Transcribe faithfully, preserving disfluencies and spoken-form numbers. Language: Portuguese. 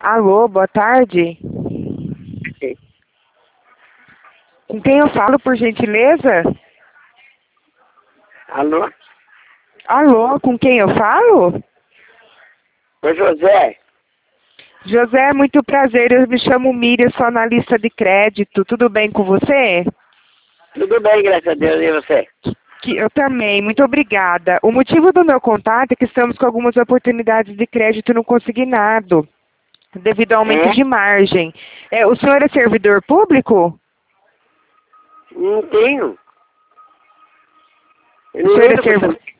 Alô, boa tarde. Sim. Com quem eu falo, por gentileza? Alô? Alô, com quem eu falo? Ô, José? José, muito prazer. Eu me chamo Miriam, sou analista de crédito. Tudo bem com você? Tudo bem, graças a Deus. E você? Que eu também, muito obrigada. O motivo do meu contato é que estamos com algumas oportunidades de crédito no consignado, devido ao aumento É? de margem. É, o senhor é servidor público? Não tenho. Eu O não senhor é lido com servidor... isso.